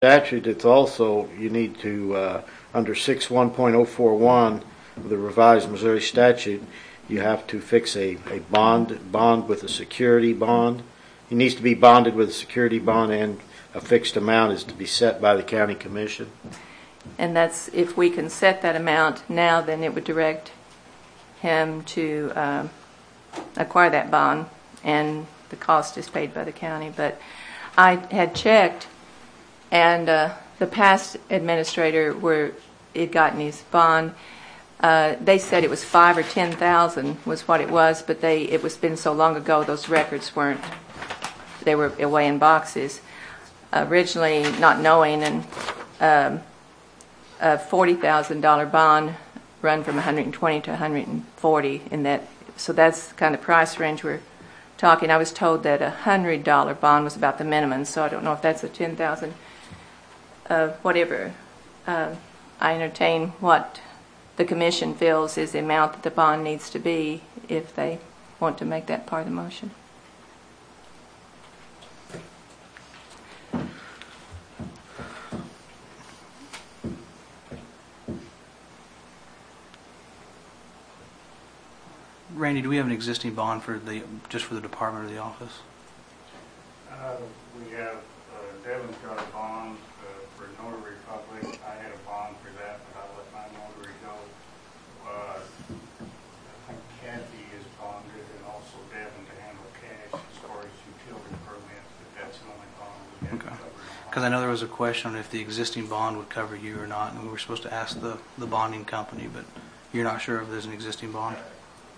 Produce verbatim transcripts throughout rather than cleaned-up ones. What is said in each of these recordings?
statute, it's also, you need to, uh, under six one point oh four one of the revised Missouri statute, you have to fix a, a bond, bond with a security bond. It needs to be bonded with a security bond, and a fixed amount is to be set by the county commission. And that's, if we can set that amount now, then it would direct him to um, acquire that bond, and the cost is paid by the county. But I had checked, and uh, the past administrator where it gotten his bond, uh, they said it was five or ten thousand was what it was, but they it was been so long ago those records weren't. They were away in boxes. Originally, not knowing, and um, a forty thousand dollar bond run from one hundred twenty to one hundred forty in that. So that's the kind of price range we're talking. I was told that a one hundred dollar bond was about the minimum, so I don't know if that's a ten thousand. Uh, whatever. Uh, I entertain what the commission feels is the amount that the bond needs to be if they want to make that part of the motion. Randy, do we have an existing bond for the just for the department or the office? Uh, we have uh, Devin's got a bond uh, for Notary Public. I had a bond for that, but I let my notary go. Uh, I think Kathy is bonded, and also Devin to handle cash as far as utility permits. But that's the only bond we have. Okay. Because I know there was a question on if the existing bond would cover you or not, and we were supposed to ask the the bonding company, but you're not sure if there's an existing bond. Uh,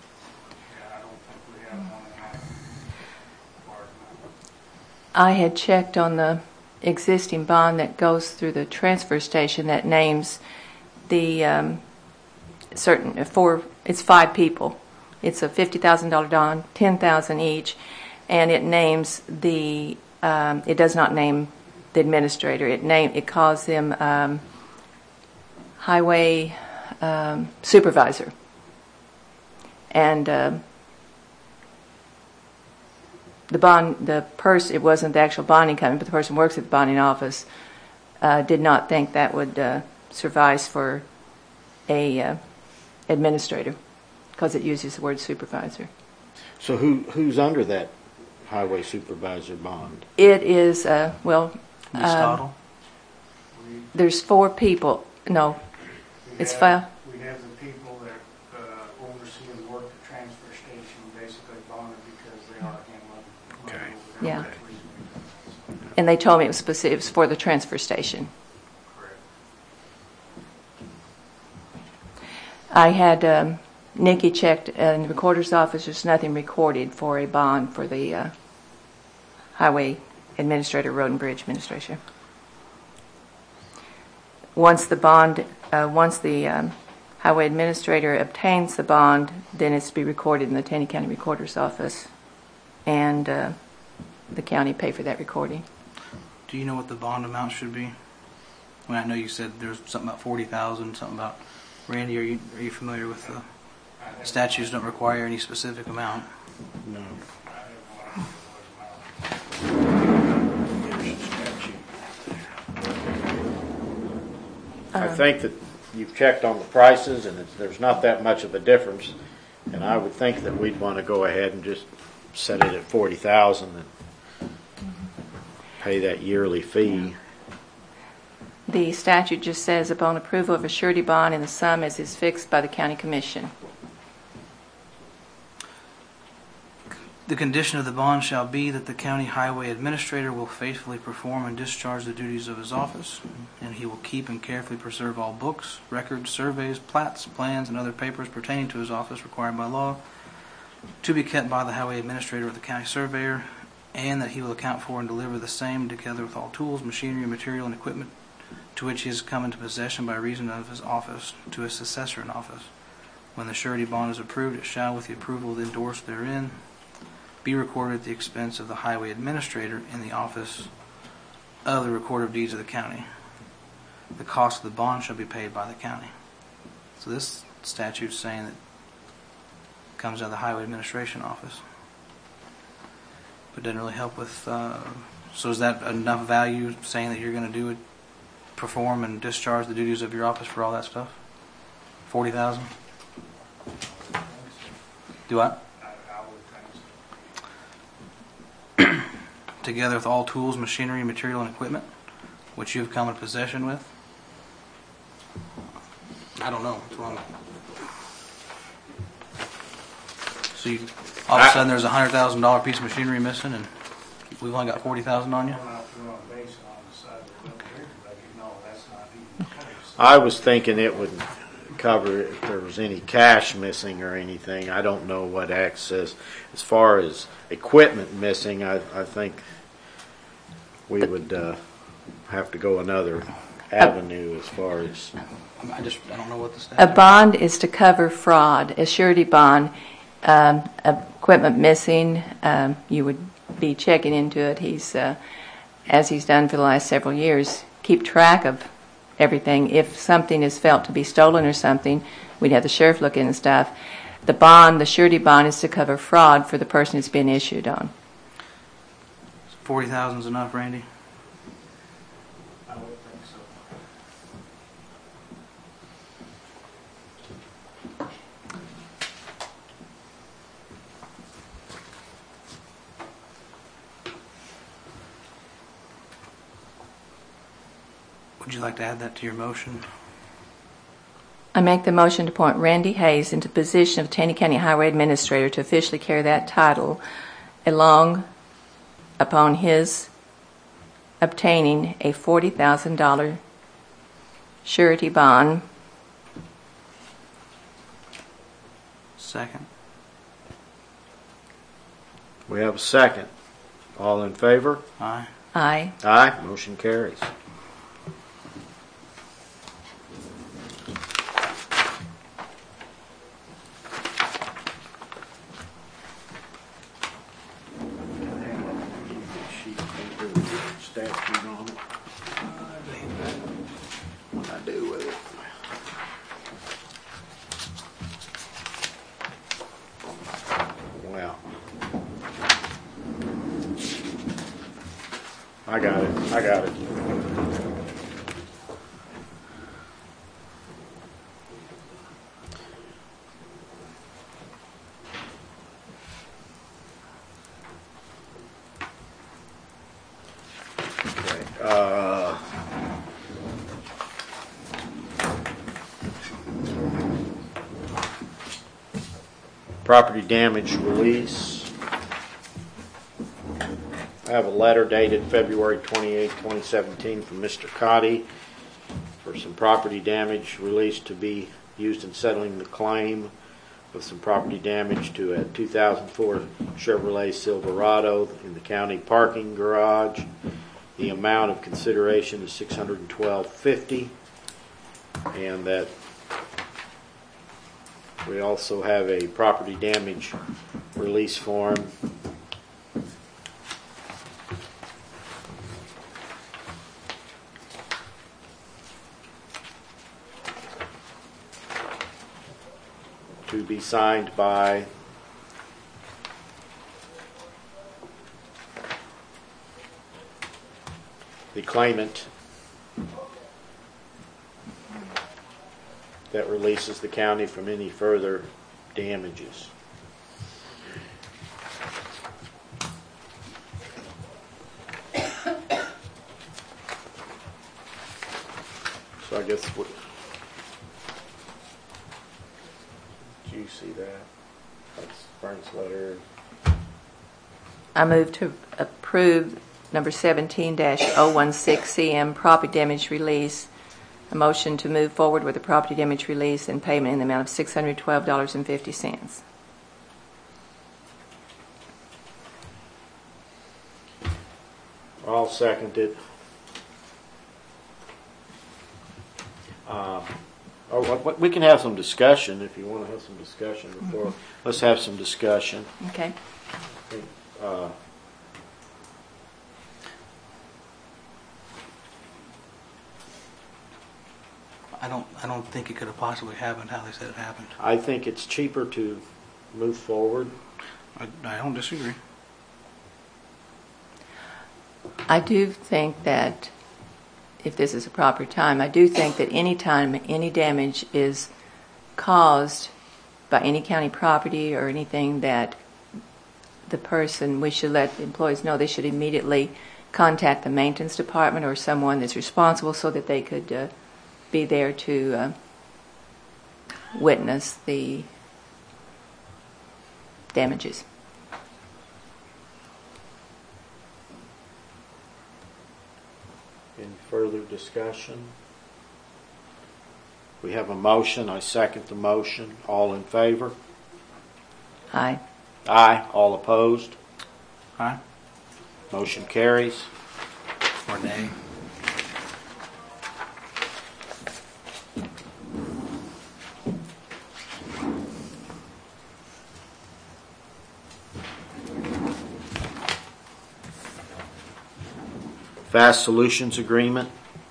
I had checked on the existing bond that goes through the transfer station that names the um, certain for it's five people. It's a fifty thousand dollar bond, ten thousand each, and it names the. Um, it does not name the administrator. It name it calls him um, highway um, supervisor, and. Uh, The bond, the person, it wasn't the actual bonding company, but the person who works at the bonding office uh, did not think that would uh, suffice for a uh, administrator because it uses the word supervisor. So who who's under that highway supervisor bond? It is, uh, well, Um, there's four people. No, we it's have, five. We have the people that uh, oversee and work the transfer station, basically bonded because they are handling. Okay. Yeah. Okay. And they told me it was specific, it was for the transfer station. Correct. I had um, Nikki checked in the recorder's office. There's nothing recorded for a bond for the uh, highway administrator, road and bridge administrator. Once the bond, uh, once the um, highway administrator obtains the bond, then it's to be recorded in the Taney County Recorder's office, and uh, the county pay for that recording. Do you know what the bond amount should be? Well, I know you said there's something about forty thousand, something about. Randy, are you are you familiar with the statutes? Don't require any specific amount. No. I think that you've checked on the prices, and it's, there's not that much of a difference. And I would think that we'd want to go ahead and just set it at forty thousand and pay that yearly fee. The statute just says upon approval of a surety bond in the sum as is fixed by the county commission. The condition of the bond shall be that the county highway administrator will faithfully perform and discharge the duties of his office, and he will keep and carefully preserve all books, records, surveys, plats, plans, and other papers pertaining to his office required by law to be kept by the highway administrator or the county surveyor, and that he will account for and deliver the same together with all tools, machinery, material, and equipment to which he has come into possession by reason of his office to his successor in office. When the surety bond is approved, it shall, with the approval endorsed therein, be recorded at the expense of the highway administrator in the office of the recorder of deeds of the county. The cost of the bond shall be paid by the county. So this statute is saying that it comes out of the highway administration office. But it doesn't really help with, uh, so is that enough value saying that you're going to do it perform and discharge the duties of your office for all that stuff? Forty thousand? Do I? I, I would think so. Together with all tools, machinery, material, and equipment, which you have come in possession with? I don't know. What's wrong? So you, all of a sudden there's a hundred thousand dollar piece of machinery missing, and we've only got forty thousand on you? We're not going to base it on the side of the military budget. No, that's not even the case. I was thinking it would cover if there was any cash missing or anything. I don't know what X says. As far as equipment missing, I, I think we would uh, have to go another avenue as far as... I just, I don't know what the statute A bond is to cover fraud, a surety bond. Um, equipment missing, um, you would be checking into it. He's, uh, as he's done for the last several years, keep track of everything. If something is felt to be stolen or something, we'd have the sheriff look in and stuff. The bond, the surety bond, is to cover fraud for the person it's been issued on. Forty thousand is enough, Randy? I would think so. Would you like to add that to your motion? I make the motion to appoint Randy Hayes into the position of Taney County Highway Administrator to officially carry that title, along upon his obtaining a forty thousand dollars surety bond. Second. We have a second. All in favor? Aye. Aye. Aye. Motion carries. Statute on it. What I do with it? Well, I got it. I got it. Uh, property damage release. I have a letter dated February twenty-eighth, twenty seventeen from Mister Cotty for some property damage release to be used in settling the claim with some property damage to a two thousand four Chevrolet Silverado in the county parking garage. The amount of consideration is six hundred twelve dollars and fifty cents, and that we also have a property damage release form to be signed by the claimant that releases the county from any further damages. So I guess what, did you see that? That's Frank's letter. I move to approve number seventeen dash oh sixteen C M property damage release. A motion to move forward with the property damage release and payment in the amount of six hundred twelve dollars and fifty cents. I'll second it. Uh, oh, what, what, we can have some discussion if you want to have some discussion before. Mm-hmm. Let's have some discussion. Okay. Uh, I don't, I don't think it could have possibly happened how they said it happened. I think it's cheaper to move forward. I, I don't disagree. I do think that if this is a proper time. I do think that any time any damage is caused by any county property or anything, that the person, we should let the employees know they should immediately contact the maintenance department or someone that's responsible so that they could uh, be there to uh, witness the damages. Any further discussion? We have a motion. I second the motion. All in favor? Aye. Aye. All opposed? Aye. Motion carries. Or nay. Fast Solutions Agreement.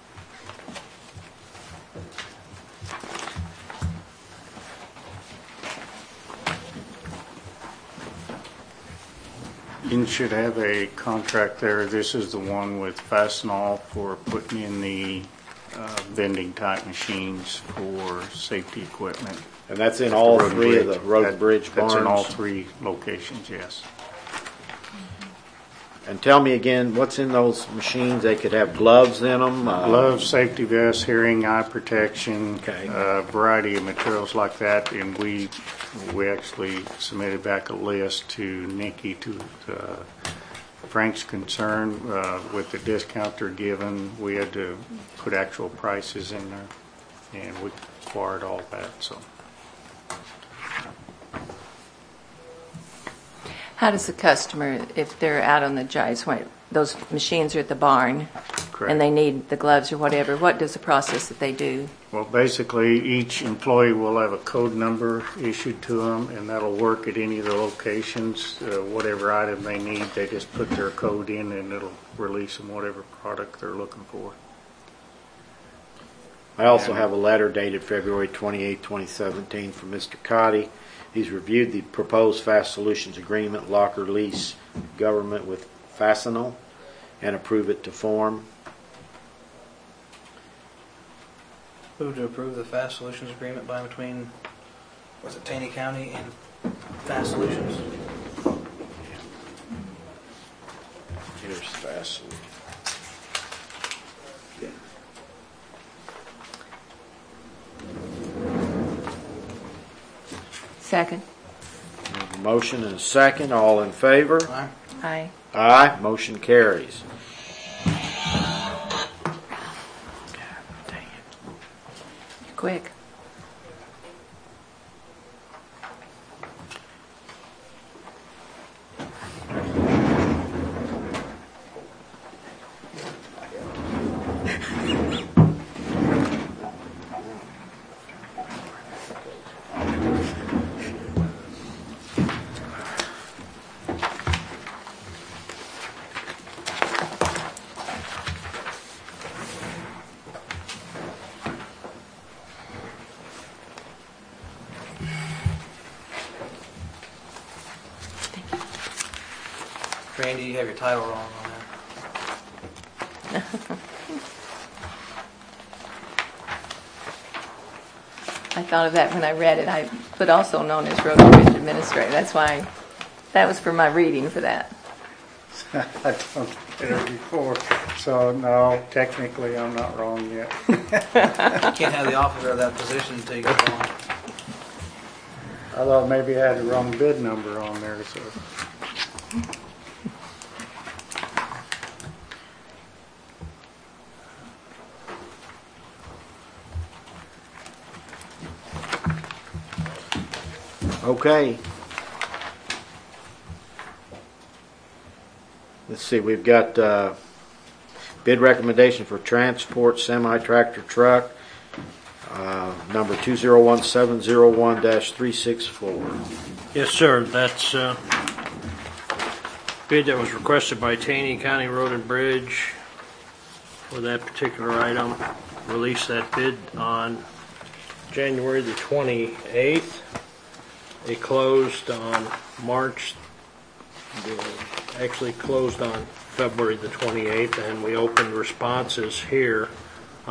You should have a contract there. This is the one with Fastenal for putting in the uh, vending type machines for safety equipment. And that's in all Road and three of Bridge. the Road That- and Bridge barns? That's in all three locations, yes. And tell me again, what's in those machines? They could have gloves in them? Uh, Gloves, safety vests, hearing, eye protection, Okay. a variety of materials like that. And we we actually submitted back a list to Nikki to uh, Frank's concern uh, with the discount they're given. We had to put actual prices in there, and we acquired all that. So How does the customer, if they're out on the job, when those machines are at the barn correct. and they need the gloves or whatever, what does the process that they do? Well, basically, each employee will have a code number issued to them, and that'll work at any of the locations. Uh, whatever item they need, they just put their code in, and it'll release them whatever product they're looking for. I also have a letter dated February twenty-eighth, twenty seventeen from Mister Cotty. He's reviewed the proposed Fast Solutions Agreement, locker lease government with Fastenal, and approve it to form. Move to approve the Fast Solutions agreement by and between, was it Taney County and Fast Solutions? Here's Fast Solutions. Second. A motion and a second. All in favor? Aye. Aye. Aye. Motion carries. Quick. Randy, you have your title wrong on there. I thought of that when I read it. I put also known as Road and Bridge Administrator. That's why, that was for my reading for that. I don't get it before, so no, technically I'm not wrong yet. You can't have the officer of that position until you get on. I thought maybe I had the wrong bid number on there, so. Okay. Let's see, we've got uh, bid recommendation for transport semi-tractor truck, uh, number two zero one seven zero one dash three six four. Yes, sir. That's uh, bid that was requested by Taney County Road and Bridge for that particular item. Released that bid on January the twenty-eighth. It closed on March, actually closed on February the twenty-eighth, and we opened responses here